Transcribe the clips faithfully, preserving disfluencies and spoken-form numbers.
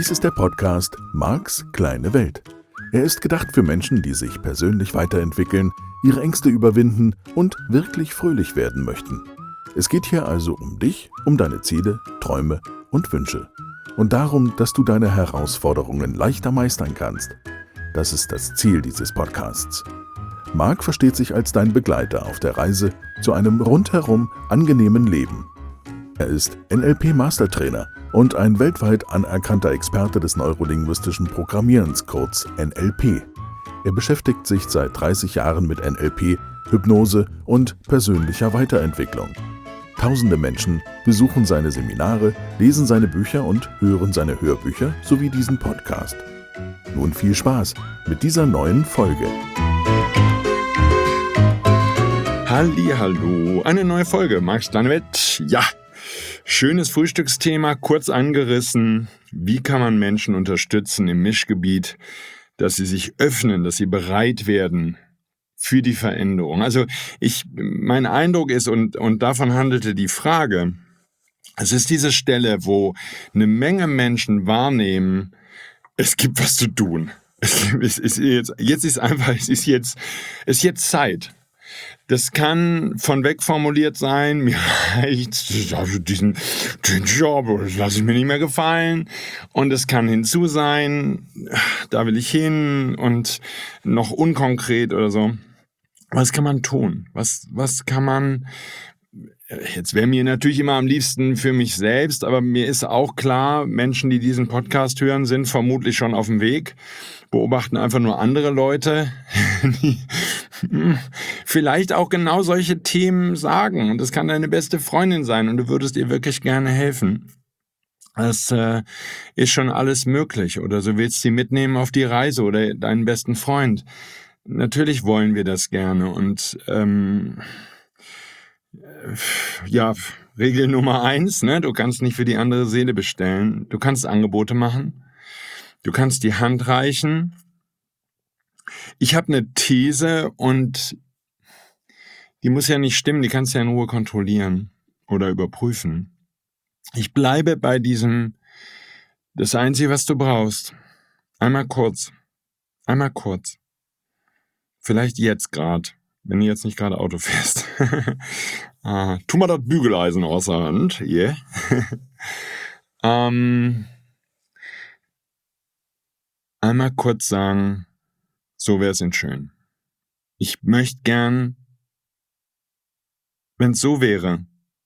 Dies ist der Podcast Marks kleine Welt. Er ist gedacht für Menschen, die sich persönlich weiterentwickeln, ihre Ängste überwinden und wirklich fröhlich werden möchten. Es geht hier also um dich, um deine Ziele, Träume und Wünsche. Und darum, dass du deine Herausforderungen leichter meistern kannst. Das ist das Ziel dieses Podcasts. Mark versteht sich als dein Begleiter auf der Reise zu einem rundherum angenehmen Leben. Er ist N L P-Mastertrainer und ein weltweit anerkannter Experte des neurolinguistischen Programmierens, kurz N L P. Er beschäftigt sich seit dreißig Jahren mit N L P, Hypnose und persönlicher Weiterentwicklung. Tausende Menschen besuchen seine Seminare, lesen seine Bücher und hören seine Hörbücher sowie diesen Podcast. Nun viel Spaß mit dieser neuen Folge. Hallihallo, eine neue Folge, Marks kleine Welt. Ja, schönes Frühstücksthema, kurz angerissen. Wie kann man Menschen unterstützen im Mischgebiet, dass sie sich öffnen, dass sie bereit werden für die Veränderung? Also ich, mein Eindruck ist, und, und davon handelte die Frage, es ist diese Stelle, wo eine Menge Menschen wahrnehmen, es gibt was zu tun. Es ist jetzt, jetzt ist einfach, es ist jetzt, es ist jetzt Zeit. Das kann von weg formuliert sein, mir reicht also diesen, den Job, das lasse ich mir nicht mehr gefallen. Und es kann hinzu sein, da will ich hin und noch unkonkret oder so. Was kann man tun? Was, was kann man, jetzt wäre mir natürlich immer am liebsten für mich selbst, aber mir ist auch klar, Menschen, die diesen Podcast hören, sind vermutlich schon auf dem Weg, beobachten einfach nur andere Leute, die vielleicht auch genau solche Themen sagen. Und das kann deine beste Freundin sein und du würdest ihr wirklich gerne helfen. Das äh, ist schon alles möglich. Oder du willst sie mitnehmen auf die Reise oder deinen besten Freund. Natürlich wollen wir das gerne. Und ähm, ja, Regel Nummer eins, ne? Du kannst nicht für die andere Seele bestellen. Du kannst Angebote machen. Du kannst die Hand reichen. Ich habe eine These und die muss ja nicht stimmen, die kannst du ja in Ruhe kontrollieren oder überprüfen. Ich bleibe bei diesem, das Einzige, was du brauchst. Einmal kurz. Einmal kurz. Vielleicht jetzt gerade, wenn du jetzt nicht gerade Auto fährst. ah, tu mal das Bügeleisen aus der Hand. Yeah. ähm, einmal kurz sagen, so wäre es denn schön. Ich möchte gern, wenn es so wäre,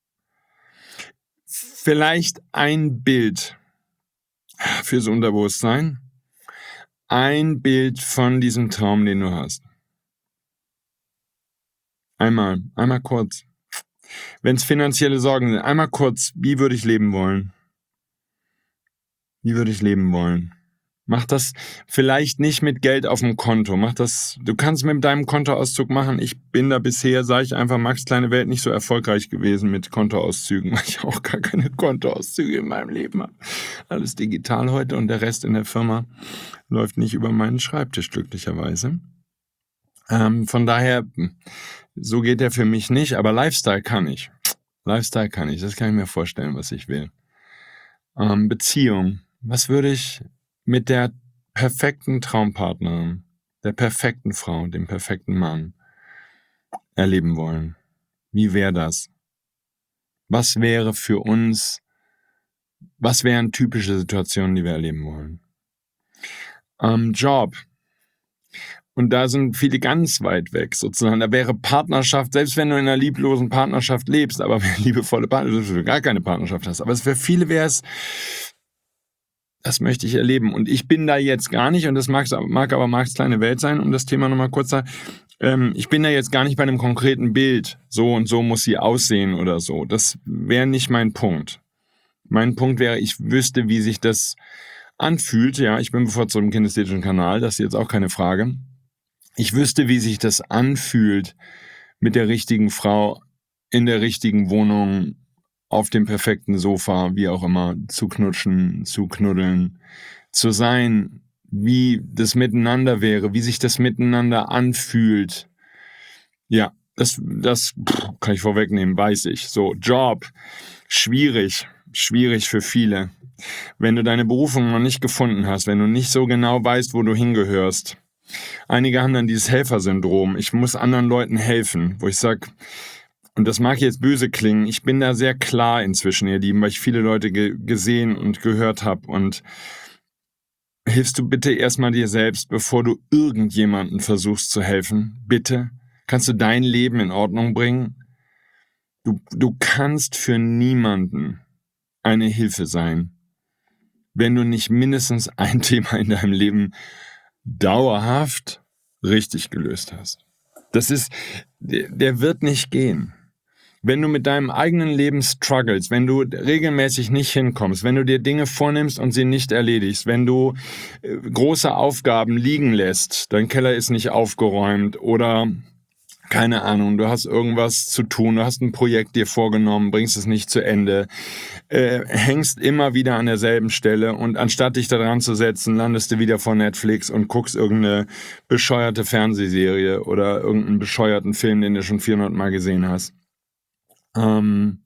vielleicht ein Bild fürs Unterbewusstsein, ein Bild von diesem Traum, den du hast. Einmal, einmal kurz. Wenn es finanzielle Sorgen sind, einmal kurz, wie würde ich leben wollen? Wie würde ich leben wollen? Mach das vielleicht nicht mit Geld auf dem Konto. Mach das, du kannst mit deinem Kontoauszug machen. Ich bin da bisher, sage ich einfach, Marks kleine Welt nicht so erfolgreich gewesen mit Kontoauszügen, weil ich auch gar keine Kontoauszüge in meinem Leben habe. Alles digital heute und der Rest in der Firma läuft nicht über meinen Schreibtisch, glücklicherweise. Ähm, von daher, so geht der für mich nicht, aber Lifestyle kann ich. Lifestyle kann ich, das kann ich mir vorstellen, was ich will. Ähm, Beziehung, was würde ich mit der perfekten Traumpartnerin, der perfekten Frau, dem perfekten Mann erleben wollen? Wie wäre das? Was wäre für uns, was wären typische Situationen, die wir erleben wollen? Ähm, Job. Und da sind viele ganz weit weg sozusagen. Da wäre Partnerschaft, selbst wenn du in einer lieblosen Partnerschaft lebst, aber wenn liebevolle Partnerschaft, wenn du gar keine Partnerschaft hast. Aber für viele wäre es, das möchte ich erleben. Und ich bin da jetzt gar nicht, und das mag, mag aber Marks kleine Welt sein, um das Thema nochmal kurz zu sagen, ähm, ich bin da jetzt gar nicht bei einem konkreten Bild, so und so muss sie aussehen oder so. Das wäre nicht mein Punkt. Mein Punkt wäre, ich wüsste, wie sich das anfühlt. Ja, ich bin bevorzugt im kinästhetischen Kanal, das ist jetzt auch keine Frage. Ich wüsste, wie sich das anfühlt, mit der richtigen Frau in der richtigen Wohnung auf dem perfekten Sofa, wie auch immer, zu knutschen, zu knuddeln, zu sein, wie das Miteinander wäre, wie sich das Miteinander anfühlt. Ja, das, das kann ich vorwegnehmen, weiß ich. So, Job, schwierig, schwierig für viele. Wenn du deine Berufung noch nicht gefunden hast, wenn du nicht so genau weißt, wo du hingehörst. Einige haben dann dieses Helfersyndrom. Ich muss anderen Leuten helfen, wo ich sage, und das mag jetzt böse klingen, ich bin da sehr klar inzwischen, ihr Lieben, weil ich viele Leute ge- gesehen und gehört habe. Und hilfst du bitte erstmal dir selbst, bevor du irgendjemandem versuchst zu helfen? Bitte? Kannst du dein Leben in Ordnung bringen? Du, du kannst für niemanden eine Hilfe sein, wenn du nicht mindestens ein Thema in deinem Leben dauerhaft richtig gelöst hast. Das ist, der, der wird nicht gehen. Wenn du mit deinem eigenen Leben struggles, wenn du regelmäßig nicht hinkommst, wenn du dir Dinge vornimmst und sie nicht erledigst, wenn du äh, große Aufgaben liegen lässt, dein Keller ist nicht aufgeräumt oder keine Ahnung, du hast irgendwas zu tun, du hast ein Projekt dir vorgenommen, bringst es nicht zu Ende, äh, hängst immer wieder an derselben Stelle und anstatt dich da dran zu setzen, landest du wieder vor Netflix und guckst irgendeine bescheuerte Fernsehserie oder irgendeinen bescheuerten Film, den du schon vierhundert Mal gesehen hast. Ähm,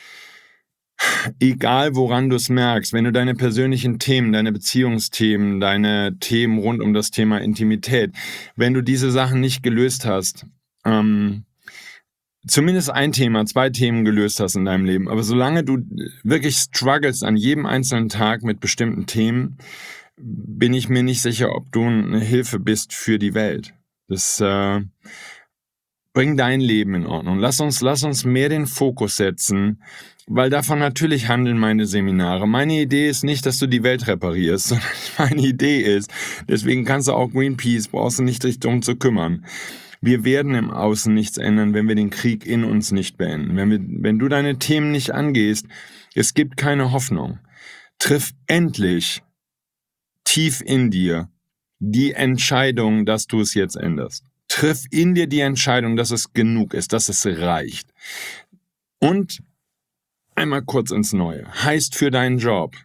egal woran du es merkst, wenn du deine persönlichen Themen, deine Beziehungsthemen, deine Themen rund um das Thema Intimität, wenn du diese Sachen nicht gelöst hast, ähm, zumindest ein Thema, zwei Themen gelöst hast in deinem Leben, aber solange du wirklich struggles an jedem einzelnen Tag mit bestimmten Themen, bin ich mir nicht sicher, ob du eine Hilfe bist für die Welt. Das äh, bring dein Leben in Ordnung. Lass uns, lass uns mehr den Fokus setzen, weil davon natürlich handeln meine Seminare. Meine Idee ist nicht, dass du die Welt reparierst, sondern meine Idee ist, deswegen kannst du auch Greenpeace, brauchst du nicht dich drum zu kümmern. Wir werden im Außen nichts ändern, wenn wir den Krieg in uns nicht beenden. Wenn wir, wenn du deine Themen nicht angehst, es gibt keine Hoffnung. Triff endlich tief in dir die Entscheidung, dass du es jetzt änderst. Triff in dir die Entscheidung, dass es genug ist, dass es reicht. Und einmal kurz ins Neue. Heißt für deinen Job.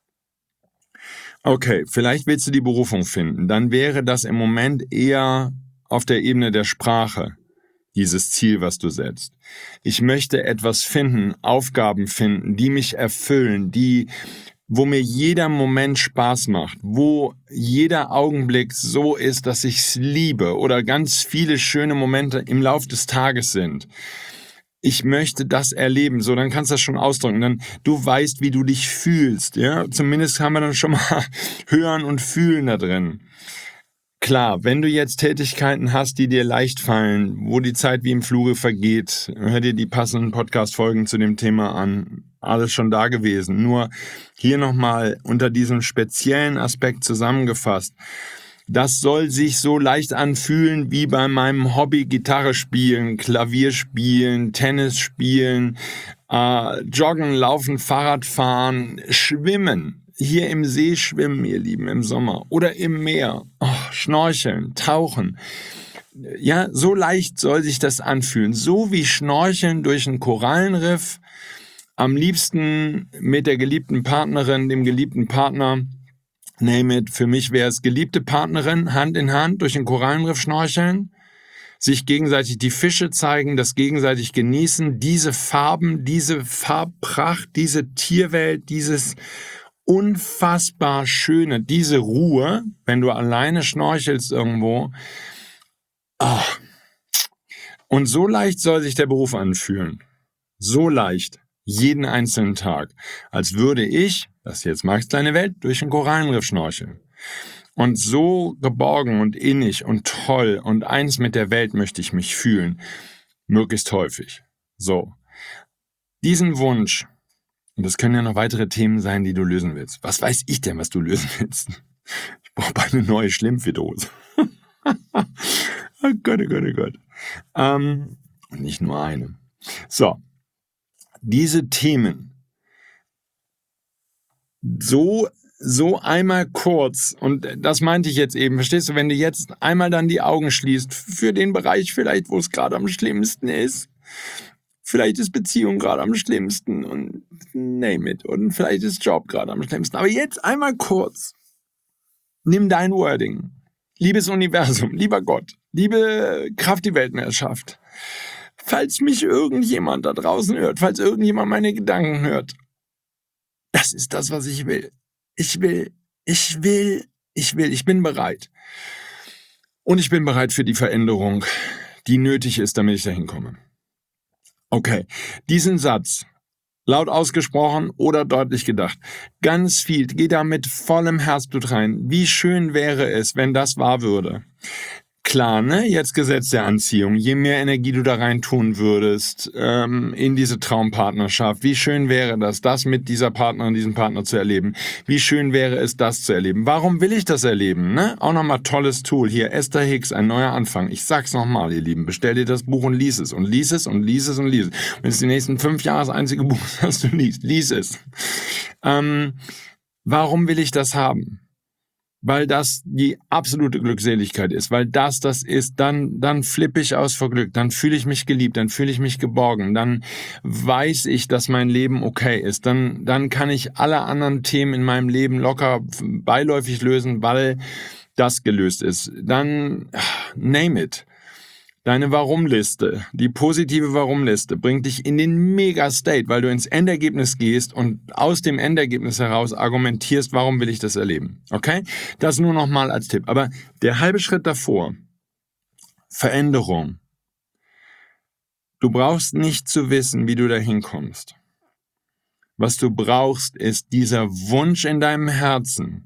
Okay, vielleicht willst du die Berufung finden. Dann wäre das im Moment eher auf der Ebene der Sprache, dieses Ziel, was du setzt. Ich möchte etwas finden, Aufgaben finden, die mich erfüllen, die, wo mir jeder Moment Spaß macht, wo jeder Augenblick so ist, dass ich es liebe oder ganz viele schöne Momente im Lauf des Tages sind. Ich möchte das erleben, so, dann kannst du das schon ausdrücken, dann du weißt, wie du dich fühlst, ja, zumindest haben wir dann schon mal Hören und Fühlen da drin. Klar, wenn du jetzt Tätigkeiten hast, die dir leicht fallen, wo die Zeit wie im Fluge vergeht, hör dir die passenden Podcast-Folgen zu dem Thema an. Alles schon da gewesen. Nur hier nochmal unter diesem speziellen Aspekt zusammengefasst. Das soll sich so leicht anfühlen wie bei meinem Hobby Gitarre spielen, Klavier spielen, Tennis spielen, äh, Joggen, Laufen, Fahrrad fahren, Schwimmen. Hier im See schwimmen, ihr Lieben, im Sommer. Oder im Meer. Oh, schnorcheln, tauchen. Ja, so leicht soll sich das anfühlen. So wie Schnorcheln durch ein Korallenriff. Am liebsten mit der geliebten Partnerin, dem geliebten Partner. Name it. Für mich wäre es geliebte Partnerin, Hand in Hand durch ein Korallenriff schnorcheln. Sich gegenseitig die Fische zeigen, das gegenseitig genießen. Diese Farben, diese Farbpracht, diese Tierwelt, dieses unfassbar schöne, diese Ruhe, wenn du alleine schnorchelst irgendwo. Oh. Und so leicht soll sich der Beruf anfühlen. So leicht. Jeden einzelnen Tag. Als würde ich, das ist jetzt Marks kleine Welt, durch ein Korallenriff schnorcheln. Und so geborgen und innig und toll und eins mit der Welt möchte ich mich fühlen. Möglichst häufig. So. Diesen Wunsch. Und das können ja noch weitere Themen sein, die du lösen willst. Was weiß ich denn, was du lösen willst? Ich brauche eine neue Schlimmfidose. Oh Gott, oh Gott, oh Gott. Ähm, und nicht nur eine. So. Diese Themen so, so einmal kurz, und das meinte ich jetzt eben, verstehst du, wenn du jetzt einmal dann die Augen schließt, für den Bereich vielleicht, wo es gerade am schlimmsten ist, vielleicht ist Beziehung gerade am schlimmsten und name it. Und vielleicht ist Job gerade am schlimmsten. Aber jetzt einmal kurz. Nimm dein Wording. Liebes Universum, lieber Gott, liebe Kraft, die Weltmeisterschaft. falls mich irgendjemand da draußen hört, falls irgendjemand meine Gedanken hört, das ist das, was ich will. Ich will, ich will, ich will, ich bin bereit. Und ich bin bereit für die Veränderung, die nötig ist, damit ich dahin komme. Okay, diesen Satz, laut ausgesprochen oder deutlich gedacht, ganz viel, geh da mit vollem Herzblut rein. Wie schön wäre es, wenn das wahr würde. Klar, ne? Jetzt Gesetz der Anziehung. Je mehr Energie du da rein tun würdest, ähm, in diese Traumpartnerschaft, wie schön wäre das, das mit dieser Partnerin, diesem Partner zu erleben. Wie schön wäre es, das zu erleben. Warum will ich das erleben, ne? Auch nochmal tolles Tool. Hier, Esther Hicks, ein neuer Anfang. Ich sag's nochmal, ihr Lieben. Bestell dir das Buch und lies es. Und lies es und lies es und lies es. Wenn es die nächsten fünf Jahre das einzige Buch ist, das du liest, lies es. Ähm, warum will ich das haben? Weil das die absolute Glückseligkeit ist, weil das das ist, dann dann flippe ich aus vor Glück, dann fühle ich mich geliebt, dann fühle ich mich geborgen, dann weiß ich, dass mein Leben okay ist, dann dann kann ich alle anderen Themen in meinem Leben locker beiläufig lösen, weil das gelöst ist. Dann name it. Deine Warum-Liste, die positive Warum-Liste, bringt dich in den Mega-State, weil du ins Endergebnis gehst und aus dem Endergebnis heraus argumentierst, warum will ich das erleben. Okay? Das nur nochmal als Tipp. Aber der halbe Schritt davor, Veränderung. Du brauchst nicht zu wissen, wie du da hinkommst. Was du brauchst, ist dieser Wunsch in deinem Herzen.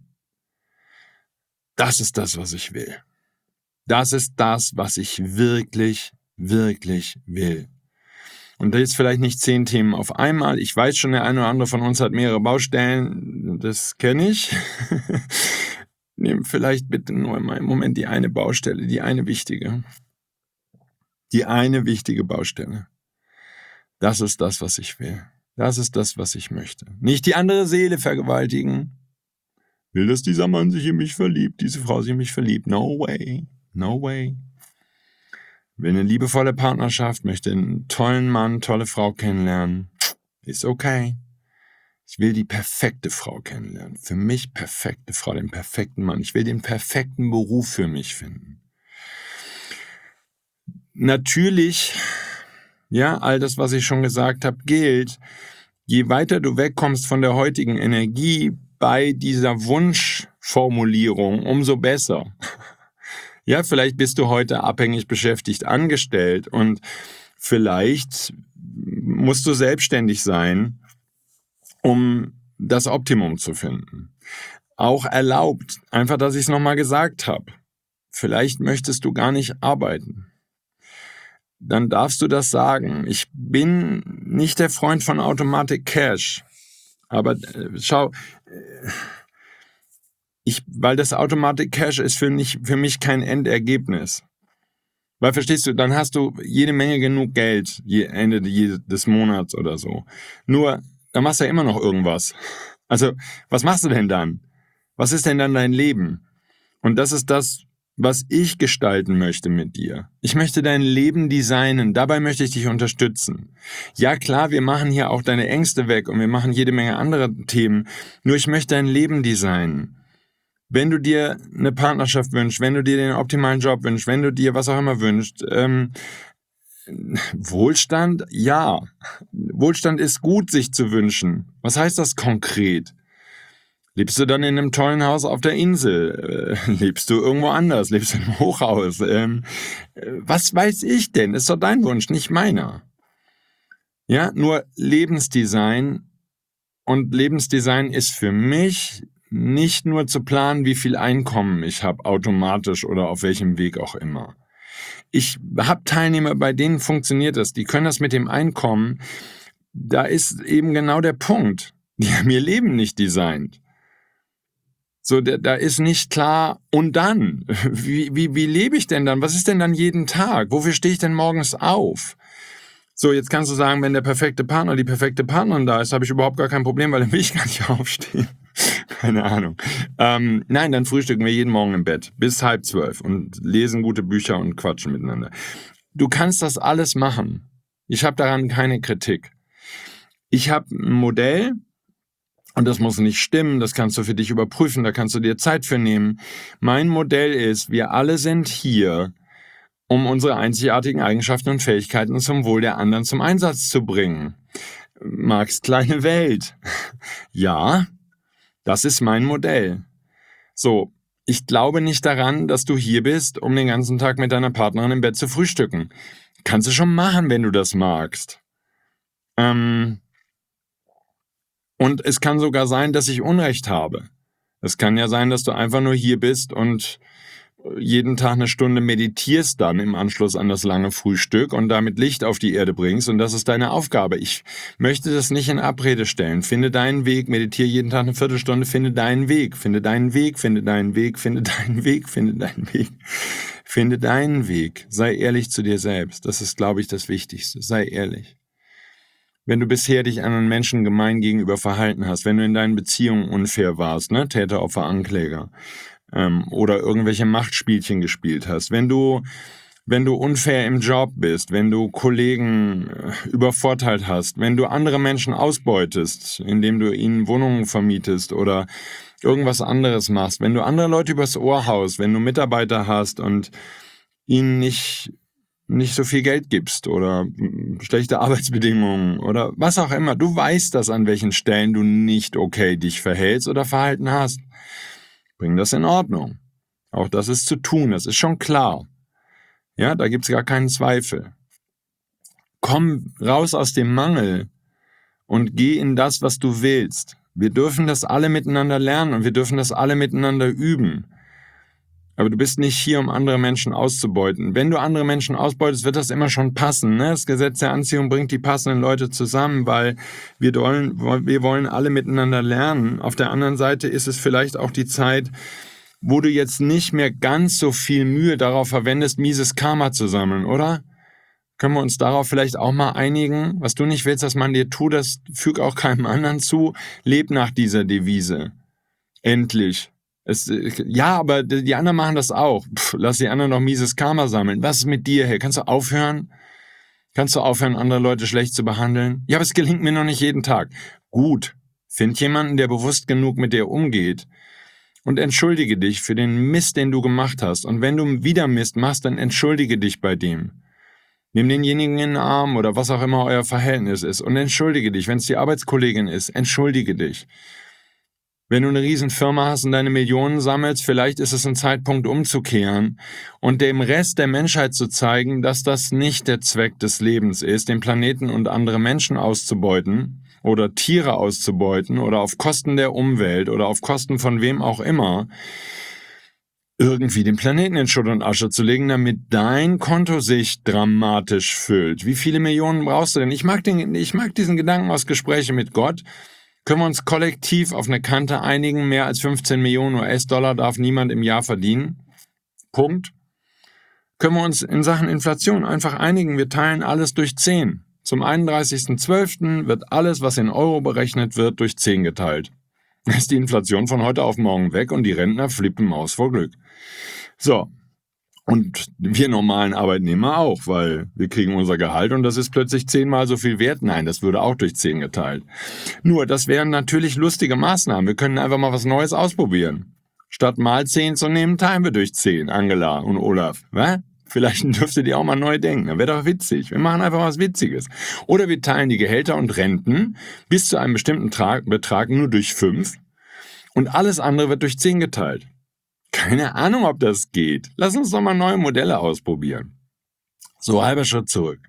Das ist das, was ich will. Das ist das, was ich wirklich, wirklich will. Und da ist vielleicht nicht zehn Themen auf einmal. Ich weiß schon, der eine oder andere von uns hat mehrere Baustellen. Das kenne ich. Nimm vielleicht bitte nur mal im Moment die eine Baustelle, die eine wichtige. Die eine wichtige Baustelle. Das ist das, was ich will. Das ist das, was ich möchte. Nicht die andere Seele vergewaltigen. Will, dass dieser Mann sich in mich verliebt, diese Frau sich in mich verliebt. No way. No way. Will eine liebevolle Partnerschaft, möchte einen tollen Mann, tolle Frau kennenlernen. Ist okay. Ich will die perfekte Frau kennenlernen. Für mich perfekte Frau, den perfekten Mann. Ich will den perfekten Beruf für mich finden. Natürlich, ja, all das, was ich schon gesagt habe, gilt. Je weiter du wegkommst von der heutigen Energie bei dieser Wunschformulierung, umso besser. Ja, vielleicht bist du heute abhängig beschäftigt angestellt und vielleicht musst du selbstständig sein, um das Optimum zu finden. Auch erlaubt, einfach, dass ich es nochmal gesagt habe. Vielleicht möchtest du gar nicht arbeiten. Dann darfst du das sagen. Ich bin nicht der Freund von Automatic Cash. Aber äh, schau... Äh, Ich, weil das Automatic Cash ist für mich, für mich kein Endergebnis. Weil, verstehst du, dann hast du jede Menge genug Geld, je, Ende des Monats oder so. Nur, dann machst du ja immer noch irgendwas. Also, was machst du denn dann? Was ist denn dann dein Leben? Und das ist das, was ich gestalten möchte mit dir. Ich möchte dein Leben designen, dabei möchte ich dich unterstützen. Ja klar, wir machen hier auch deine Ängste weg und wir machen jede Menge andere Themen, nur ich möchte dein Leben designen. Wenn du dir eine Partnerschaft wünschst, wenn du dir den optimalen Job wünschst, wenn du dir was auch immer wünschst, ähm, Wohlstand, ja. Wohlstand ist gut, sich zu wünschen. Was heißt das konkret? Lebst du dann in einem tollen Haus auf der Insel? Äh, lebst du irgendwo anders? Lebst du in einem Hochhaus? Ähm, was weiß ich denn? Ist doch dein Wunsch, nicht meiner. Ja, nur Lebensdesign. Und Lebensdesign ist für mich nicht nur zu planen, wie viel Einkommen ich habe, automatisch oder auf welchem Weg auch immer. Ich habe Teilnehmer, bei denen funktioniert das. Die können das mit dem Einkommen. Da ist eben genau der Punkt. Die haben ihr Leben nicht designt. So, da, da ist nicht klar, und dann? Wie, wie, wie lebe ich denn dann? Was ist denn dann jeden Tag? Wofür stehe ich denn morgens auf? So, jetzt kannst du sagen, wenn der perfekte Partner, die perfekte Partnerin da ist, habe ich überhaupt gar kein Problem, weil dann will ich gar nicht aufstehen. Keine Ahnung. Ähm, nein, dann frühstücken wir jeden Morgen im Bett bis halb zwölf und lesen gute Bücher und quatschen miteinander. Du kannst das alles machen. Ich habe daran keine Kritik. Ich habe ein Modell und das muss nicht stimmen, das kannst du für dich überprüfen, da kannst du dir Zeit für nehmen. Mein Modell ist, wir alle sind hier, um unsere einzigartigen Eigenschaften und Fähigkeiten zum Wohl der anderen zum Einsatz zu bringen. Marx kleine Welt. Ja, das ist mein Modell. So, ich glaube nicht daran, dass du hier bist, um den ganzen Tag mit deiner Partnerin im Bett zu frühstücken. Kannst du schon machen, wenn du das magst. Ähm, und es kann sogar sein, dass ich Unrecht habe. Es kann ja sein, dass du einfach nur hier bist und jeden Tag eine Stunde meditierst dann im Anschluss an das lange Frühstück und damit Licht auf die Erde bringst und das ist deine Aufgabe. Ich möchte das nicht in Abrede stellen. Finde deinen Weg, meditiere jeden Tag eine Viertelstunde, finde deinen Weg, finde deinen Weg, finde deinen Weg, finde deinen Weg, finde deinen Weg, finde deinen Weg. Sei ehrlich zu dir selbst. Das ist, glaube ich, das Wichtigste. Sei ehrlich. Wenn du bisher dich anderen Menschen gemein gegenüber verhalten hast, wenn du in deinen Beziehungen unfair warst, ne, Täter, Opfer, Ankläger, ähm, oder irgendwelche Machtspielchen gespielt hast, wenn du, wenn du unfair im Job bist, wenn du Kollegen äh, übervorteilt hast, wenn du andere Menschen ausbeutest, indem du ihnen Wohnungen vermietest oder irgendwas anderes machst, wenn du andere Leute übers Ohr haust, wenn du Mitarbeiter hast und ihnen nicht nicht so viel Geld gibst oder schlechte Arbeitsbedingungen oder was auch immer. Du weißt das, an welchen Stellen du nicht okay dich verhältst oder verhalten hast. Bring das in Ordnung. Auch das ist zu tun, das ist schon klar. Ja, da gibt's gar keinen Zweifel. Komm raus aus dem Mangel und geh in das, was du willst. Wir dürfen das alle miteinander lernen und wir dürfen das alle miteinander üben. Aber du bist nicht hier, um andere Menschen auszubeuten. Wenn du andere Menschen ausbeutest, wird das immer schon passen. Ne? Das Gesetz der Anziehung bringt die passenden Leute zusammen, weil wir wollen, wir wollen alle miteinander lernen. Auf der anderen Seite ist es vielleicht auch die Zeit, wo du jetzt nicht mehr ganz so viel Mühe darauf verwendest, mieses Karma zu sammeln, oder? Können wir uns darauf vielleicht auch mal einigen? Was du nicht willst, dass man dir tut, das füg auch keinem anderen zu. Leb nach dieser Devise. Endlich. Es, ja, aber die anderen machen das auch. Pff, lass die anderen doch mieses Karma sammeln. Was ist mit dir, hey? Kannst du aufhören? Kannst du aufhören, andere Leute schlecht zu behandeln? Ja, aber es gelingt mir noch nicht jeden Tag. Gut, find jemanden, der bewusst genug mit dir umgeht und entschuldige dich für den Mist, den du gemacht hast. Und wenn du wieder Mist machst, dann entschuldige dich bei dem. Nimm denjenigen in den Arm oder was auch immer euer Verhältnis ist und entschuldige dich. Wenn es die Arbeitskollegin ist, entschuldige dich. Wenn du eine Riesenfirma hast und deine Millionen sammelst, vielleicht ist es ein Zeitpunkt umzukehren und dem Rest der Menschheit zu zeigen, dass das nicht der Zweck des Lebens ist, den Planeten und andere Menschen auszubeuten oder Tiere auszubeuten oder auf Kosten der Umwelt oder auf Kosten von wem auch immer, irgendwie den Planeten in Schutt und Asche zu legen, damit dein Konto sich dramatisch füllt. Wie viele Millionen brauchst du denn? Ich mag den, ich mag diesen Gedanken aus Gesprächen mit Gott. Können wir uns kollektiv auf eine Kante einigen? Mehr als fünfzehn Millionen U S-Dollar darf niemand im Jahr verdienen. Punkt. Können wir uns in Sachen Inflation einfach einigen? Wir teilen alles durch zehn. Zum einunddreißigsten zwölften wird alles, was in Euro berechnet wird, durch zehn geteilt. Dann ist die Inflation von heute auf morgen weg und die Rentner flippen aus vor Glück. So. Und wir normalen Arbeitnehmer auch, weil wir kriegen unser Gehalt und das ist plötzlich zehnmal so viel wert. Nein, das würde auch durch zehn geteilt. Nur, das wären natürlich lustige Maßnahmen. Wir können einfach mal was Neues ausprobieren. Statt mal zehn zu nehmen, teilen wir durch zehn, Angela und Olaf. Was? Vielleicht dürftet ihr auch mal neu denken. Das wäre doch witzig. Wir machen einfach was Witziges. Oder wir teilen die Gehälter und Renten bis zu einem bestimmten Tra- Betrag nur durch fünf und alles andere wird durch zehn geteilt. Keine Ahnung, ob das geht. Lass uns doch mal neue Modelle ausprobieren. So, halber Schritt zurück.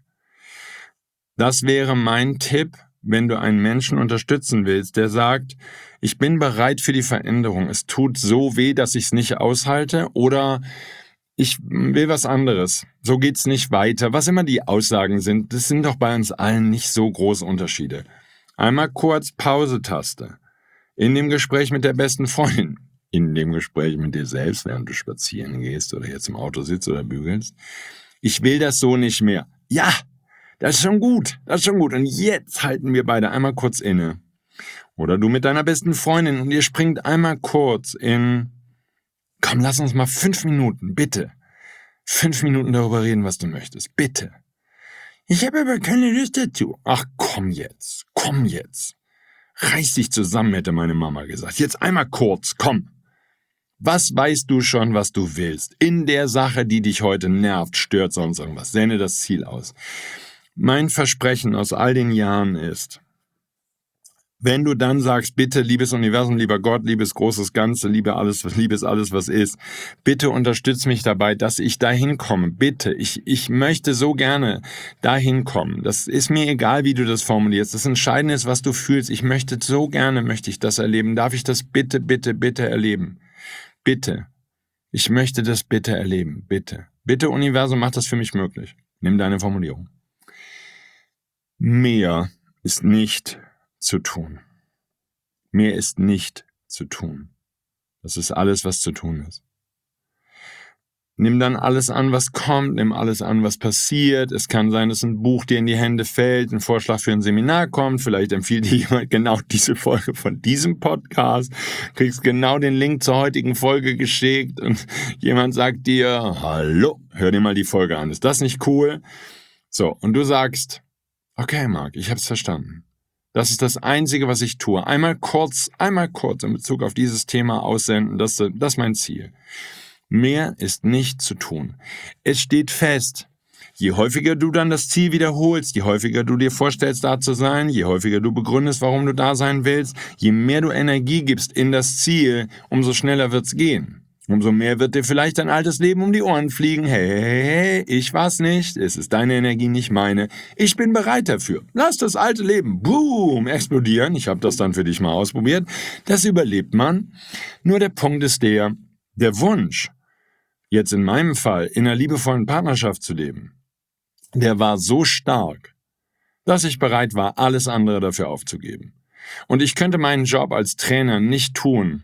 Das wäre mein Tipp, wenn du einen Menschen unterstützen willst, der sagt, ich bin bereit für die Veränderung. Es tut so weh, dass ich es nicht aushalte oder ich will was anderes. So geht's nicht weiter. Was immer die Aussagen sind, das sind doch bei uns allen nicht so große Unterschiede. Einmal kurz Pause-Taste. In dem Gespräch mit der besten Freundin. In dem Gespräch mit dir selbst, während du spazieren gehst oder jetzt im Auto sitzt oder bügelst. Ich will das so nicht mehr. Ja, das ist schon gut, das ist schon gut. Und jetzt halten wir beide einmal kurz inne. Oder du mit deiner besten Freundin und ihr springt einmal kurz in, komm, lass uns mal fünf Minuten, bitte. Fünf Minuten darüber reden, was du möchtest, bitte. Ich habe aber keine Lust dazu. Ach, komm jetzt, komm jetzt. Reiß dich zusammen, hätte meine Mama gesagt. Jetzt einmal kurz, komm. Was weißt du schon, was du willst? In der Sache, die dich heute nervt, stört, sonst irgendwas. Sende das Ziel aus. Mein Versprechen aus all den Jahren ist, wenn du dann sagst, bitte, liebes Universum, lieber Gott, liebes großes Ganze, liebe alles, liebes alles, was ist, bitte unterstütz mich dabei, dass ich dahin komme. Bitte, ich, ich möchte so gerne dahin kommen. Das ist mir egal, wie du das formulierst. Das Entscheidende ist, was du fühlst. Ich möchte so gerne, möchte ich das erleben. Darf ich das bitte, bitte, bitte erleben? Bitte. Ich möchte das bitte erleben. Bitte. Bitte, Universum, mach das für mich möglich. Nimm deine Formulierung. Mehr ist nicht zu tun. Mehr ist nicht zu tun. Das ist alles, was zu tun ist. Nimm dann alles an, was kommt, nimm alles an, was passiert. Es kann sein, dass ein Buch dir in die Hände fällt, ein Vorschlag für ein Seminar kommt, vielleicht empfiehlt dir jemand genau diese Folge von diesem Podcast, kriegst genau den Link zur heutigen Folge geschickt und jemand sagt dir, hallo, hör dir mal die Folge an, ist das nicht cool? So, und du sagst, okay, Marc, ich hab's verstanden. Das ist das Einzige, was ich tue. Einmal kurz, einmal kurz in Bezug auf dieses Thema aussenden, das, das ist mein Ziel. Mehr ist nicht zu tun. Es steht fest, je häufiger du dann das Ziel wiederholst, je häufiger du dir vorstellst, da zu sein, je häufiger du begründest, warum du da sein willst, je mehr du Energie gibst in das Ziel, umso schneller wird's gehen. Umso mehr wird dir vielleicht dein altes Leben um die Ohren fliegen. Hey, hey, hey, ich war's nicht. Es ist deine Energie, nicht meine. Ich bin bereit dafür. Lass das alte Leben, boom, explodieren. Ich habe das dann für dich mal ausprobiert. Das überlebt man. Nur der Punkt ist der, der Wunsch, jetzt in meinem Fall, in einer liebevollen Partnerschaft zu leben, der war so stark, dass ich bereit war, alles andere dafür aufzugeben. Und ich könnte meinen Job als Trainer nicht tun,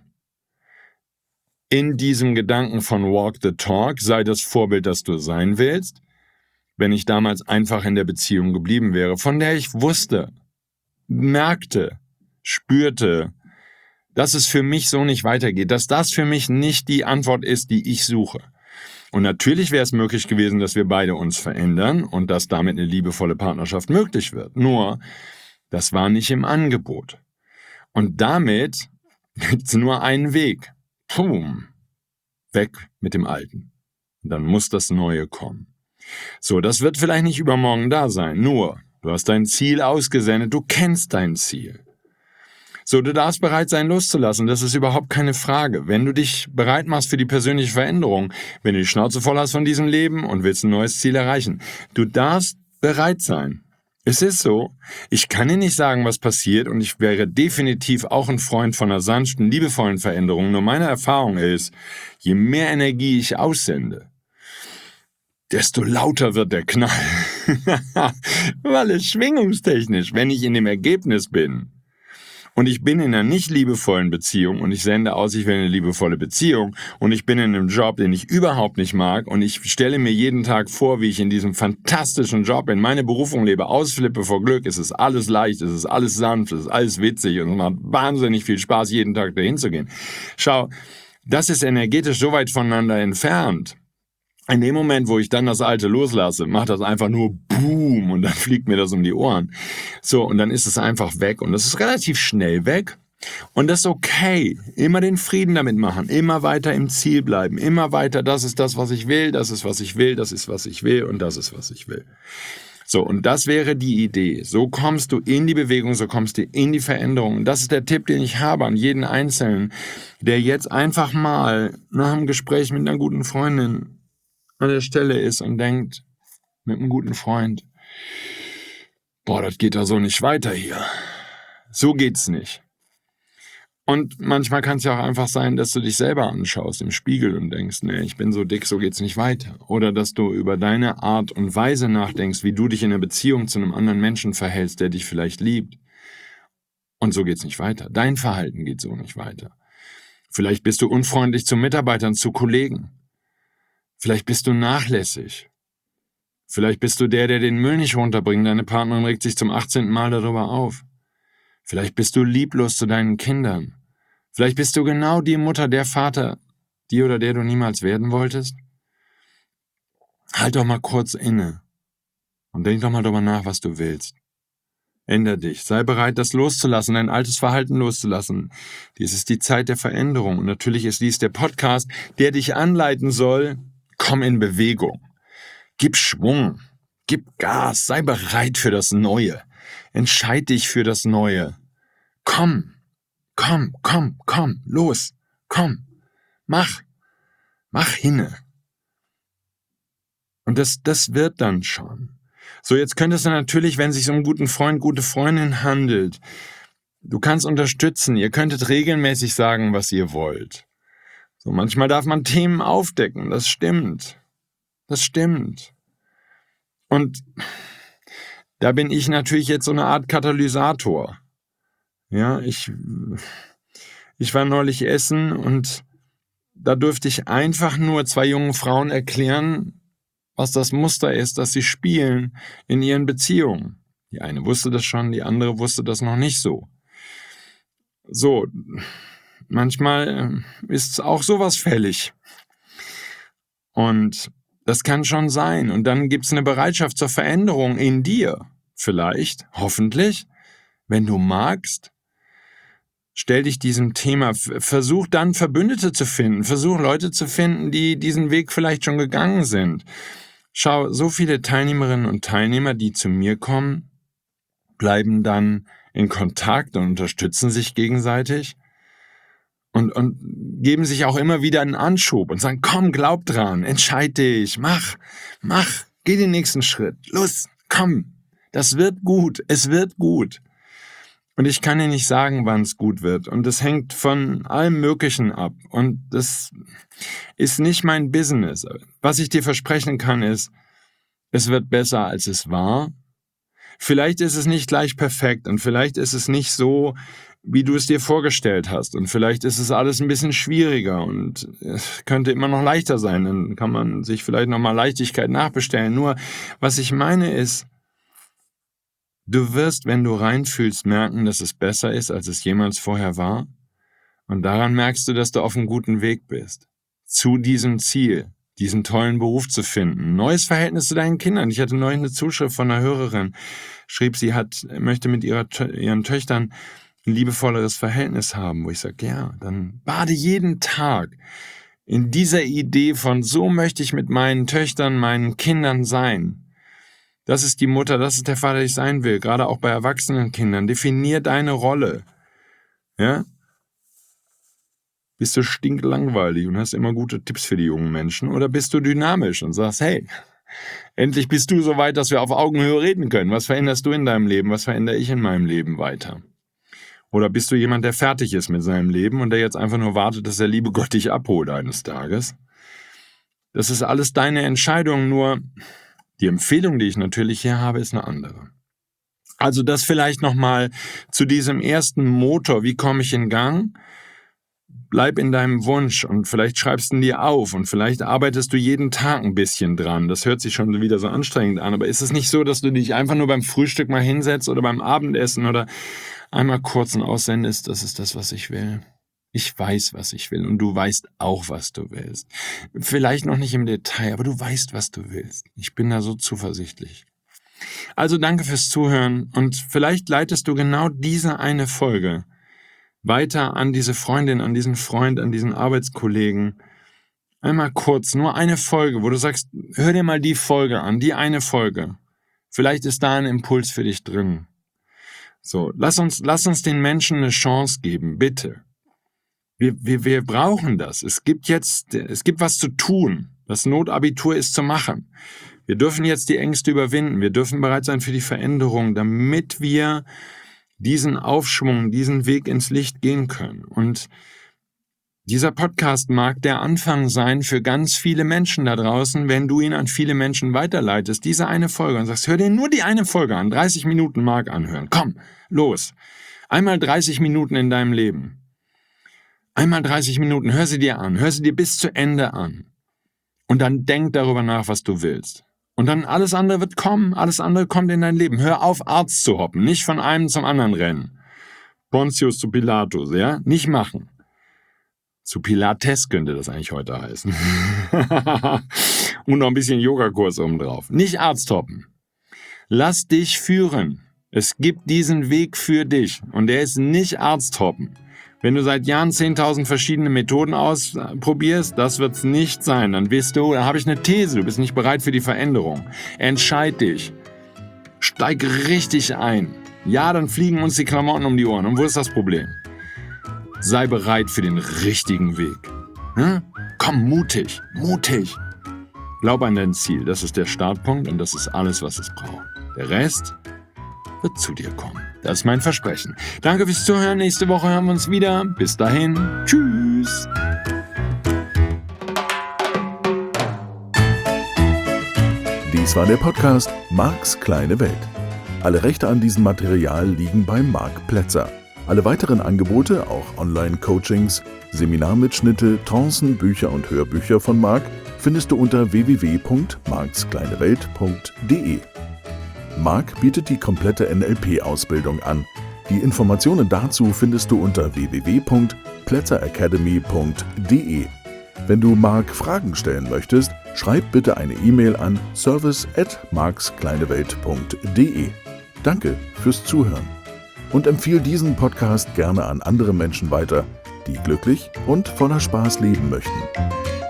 in diesem Gedanken von Walk the Talk, sei das Vorbild, das du sein willst, wenn ich damals einfach in der Beziehung geblieben wäre, von der ich wusste, merkte, spürte, dass es für mich so nicht weitergeht, dass das für mich nicht die Antwort ist, die ich suche. Und natürlich wäre es möglich gewesen, dass wir beide uns verändern und dass damit eine liebevolle Partnerschaft möglich wird. Nur, das war nicht im Angebot. Und damit gibt es nur einen Weg. Pum, weg mit dem Alten. Und dann muss das Neue kommen. So, das wird vielleicht nicht übermorgen da sein, nur, du hast dein Ziel ausgesendet, du kennst dein Ziel. So, du darfst bereit sein, loszulassen, das ist überhaupt keine Frage. Wenn du dich bereit machst für die persönliche Veränderung, wenn du die Schnauze voll hast von diesem Leben und willst ein neues Ziel erreichen, du darfst bereit sein. Es ist so, ich kann dir nicht sagen, was passiert und ich wäre definitiv auch ein Freund von einer sanften, liebevollen Veränderung. Nur meine Erfahrung ist, je mehr Energie ich aussende, desto lauter wird der Knall. Weil es schwingungstechnisch, wenn ich in dem Ergebnis bin, und ich bin in einer nicht liebevollen Beziehung und ich sende aus, ich will eine liebevolle Beziehung und ich bin in einem Job, den ich überhaupt nicht mag und ich stelle mir jeden Tag vor, wie ich in diesem fantastischen Job in meine Berufung lebe, ausflippe vor Glück, es ist alles leicht, es ist alles sanft, es ist alles witzig und es macht wahnsinnig viel Spaß, jeden Tag dahin zu gehen. Schau, das ist energetisch so weit voneinander entfernt. In dem Moment, wo ich dann das Alte loslasse, macht das einfach nur Boom und dann fliegt mir das um die Ohren. So, und dann ist es einfach weg und das ist relativ schnell weg und das ist okay. Immer den Frieden damit machen, immer weiter im Ziel bleiben, immer weiter, das ist das, was ich will, das ist, was ich will, das ist, was ich will und das ist, was ich will. So, und das wäre die Idee. So kommst du in die Bewegung, so kommst du in die Veränderung. Und das ist der Tipp, den ich habe an jeden Einzelnen, der jetzt einfach mal nach einem Gespräch mit einer guten Freundin an der Stelle ist und denkt, mit einem guten Freund, boah, das geht da so nicht weiter hier. So geht's nicht. Und manchmal kann es ja auch einfach sein, dass du dich selber anschaust im Spiegel und denkst, nee, ich bin so dick, so geht's nicht weiter. Oder dass du über deine Art und Weise nachdenkst, wie du dich in einer Beziehung zu einem anderen Menschen verhältst, der dich vielleicht liebt. Und so geht's nicht weiter. Dein Verhalten geht so nicht weiter. Vielleicht bist du unfreundlich zu Mitarbeitern, zu Kollegen. Vielleicht bist du nachlässig. Vielleicht bist du der, der den Müll nicht runterbringt. Deine Partnerin regt sich zum achtzehnten Mal darüber auf. Vielleicht bist du lieblos zu deinen Kindern. Vielleicht bist du genau die Mutter, der Vater, die oder der du niemals werden wolltest. Halt doch mal kurz inne und denk doch mal darüber nach, was du willst. Änder dich. Sei bereit, das loszulassen, dein altes Verhalten loszulassen. Dies ist die Zeit der Veränderung. Und natürlich ist dies der Podcast, der dich anleiten soll. Komm in Bewegung. Gib Schwung. Gib Gas. Sei bereit für das Neue. Entscheid dich für das Neue. Komm. Komm, komm, komm. Los. Komm. Mach. Mach hinne. Und das, das wird dann schon. So, jetzt könntest du natürlich, wenn es sich um einen guten Freund, gute Freundin handelt, du kannst unterstützen, ihr könntet regelmäßig sagen, was ihr wollt. So, manchmal darf man Themen aufdecken, das stimmt. Das stimmt. Und da bin ich natürlich jetzt so eine Art Katalysator. Ja, ich, ich war neulich essen und da durfte ich einfach nur zwei jungen Frauen erklären, was das Muster ist, das sie spielen in ihren Beziehungen. Die eine wusste das schon, die andere wusste das noch nicht so. So, manchmal ist auch sowas fällig. Und das kann schon sein. Und dann gibt es eine Bereitschaft zur Veränderung in dir. Vielleicht, hoffentlich, wenn du magst. Stell dich diesem Thema, versuch dann Verbündete zu finden, versuch Leute zu finden, die diesen Weg vielleicht schon gegangen sind. Schau, so viele Teilnehmerinnen und Teilnehmer, die zu mir kommen, bleiben dann in Kontakt und unterstützen sich gegenseitig und, und geben sich auch immer wieder einen Anschub und sagen, komm, glaub dran, entscheid dich, mach, mach, geh den nächsten Schritt, los, komm, das wird gut, es wird gut. Und ich kann dir nicht sagen, wann es gut wird. Und das hängt von allem Möglichen ab. Und das ist nicht mein Business. Was ich dir versprechen kann, ist, es wird besser, als es war. Vielleicht ist es nicht gleich perfekt und vielleicht ist es nicht so, wie du es dir vorgestellt hast. Und vielleicht ist es alles ein bisschen schwieriger und es könnte immer noch leichter sein. Dann kann man sich vielleicht nochmal Leichtigkeit nachbestellen. Nur, was ich meine ist, du wirst, wenn du reinfühlst, merken, dass es besser ist, als es jemals vorher war. Und daran merkst du, dass du auf einem guten Weg bist. Zu diesem Ziel, diesen tollen Beruf zu finden. Neues Verhältnis zu deinen Kindern. Ich hatte neulich eine Zuschrift von einer Hörerin. Schrieb, sie hat, möchte mit ihrer, ihren Töchtern ein liebevolleres Verhältnis haben. Wo ich sage, ja, dann bade jeden Tag in dieser Idee von, so möchte ich mit meinen Töchtern, meinen Kindern sein. Das ist die Mutter, das ist der Vater, der ich sein will. Gerade auch bei erwachsenen Kindern. Definier deine Rolle. Ja? Bist du stinklangweilig und hast immer gute Tipps für die jungen Menschen? Oder bist du dynamisch und sagst, hey, endlich bist du so weit, dass wir auf Augenhöhe reden können. Was veränderst du in deinem Leben? Was verändere ich in meinem Leben weiter? Oder bist du jemand, der fertig ist mit seinem Leben und der jetzt einfach nur wartet, dass der liebe Gott dich abholt eines Tages? Das ist alles deine Entscheidung, nur die Empfehlung, die ich natürlich hier habe, ist eine andere. Also das vielleicht nochmal zu diesem ersten Motor, wie komme ich in Gang? Bleib in deinem Wunsch und vielleicht schreibst du ihn dir auf und vielleicht arbeitest du jeden Tag ein bisschen dran. Das hört sich schon wieder so anstrengend an, aber ist es nicht so, dass du dich einfach nur beim Frühstück mal hinsetzt oder beim Abendessen oder einmal kurz und aussendest, das ist das, was ich will. Ich weiß, was ich will und du weißt auch, was du willst. Vielleicht noch nicht im Detail, aber du weißt, was du willst. Ich bin da so zuversichtlich. Also danke fürs Zuhören und vielleicht leitest du genau diese eine Folge weiter an diese Freundin, an diesen Freund, an diesen Arbeitskollegen. Einmal kurz, nur eine Folge, wo du sagst, hör dir mal die Folge an, die eine Folge. Vielleicht ist da ein Impuls für dich drin. So, lass uns, lass uns den Menschen eine Chance geben, bitte. Wir, wir, wir brauchen das. Es gibt jetzt, es gibt was zu tun. Das Notabitur ist zu machen. Wir dürfen jetzt die Ängste überwinden. Wir dürfen bereit sein für die Veränderung, damit wir diesen Aufschwung, diesen Weg ins Licht gehen können. Und dieser Podcast mag der Anfang sein für ganz viele Menschen da draußen, wenn du ihn an viele Menschen weiterleitest. Diese eine Folge und sagst, hör dir nur die eine Folge an. dreißig Minuten mag anhören. Komm, los. Einmal dreißig Minuten in deinem Leben. Einmal dreißig Minuten, hör sie dir an, hör sie dir bis zu Ende an. Und dann denk darüber nach, was du willst. Und dann alles andere wird kommen, alles andere kommt in dein Leben. Hör auf, Arzt zu hoppen, nicht von einem zum anderen rennen. Pontius zu Pilatus, ja? Nicht machen. Zu Pilates könnte das eigentlich heute heißen. Und noch ein bisschen Yogakurs oben drauf. Nicht Arzt hoppen. Lass dich führen. Es gibt diesen Weg für dich und der ist nicht Arzthoppen. Wenn du seit Jahren zehntausend verschiedene Methoden ausprobierst, das wird's nicht sein. Dann bist du, da habe ich eine These, du bist nicht bereit für die Veränderung. Entscheid dich. Steig richtig ein. Ja, dann fliegen uns die Klamotten um die Ohren. Und wo ist das Problem? Sei bereit für den richtigen Weg. Hm? Komm, mutig, mutig. Glaub an dein Ziel, das ist der Startpunkt und das ist alles, was es braucht. Der Rest wird zu dir kommen. Das ist mein Versprechen. Danke fürs Zuhören. Nächste Woche hören wir uns wieder. Bis dahin. Tschüss. Dies war der Podcast Marks kleine Welt. Alle Rechte an diesem Material liegen bei Marc Plätzer. Alle weiteren Angebote, auch Online-Coachings, Seminarmitschnitte, Trancen, Bücher und Hörbücher von Marc findest du unter w w w punkt marks kleine welt punkt d e. Marc bietet die komplette N L P-Ausbildung an. Die Informationen dazu findest du unter w w w punkt plätzer academy punkt d e. Wenn du Marc Fragen stellen möchtest, schreib bitte eine E-Mail an service at marks kleine welt punkt d e. Danke fürs Zuhören und empfehle diesen Podcast gerne an andere Menschen weiter, die glücklich und voller Spaß leben möchten.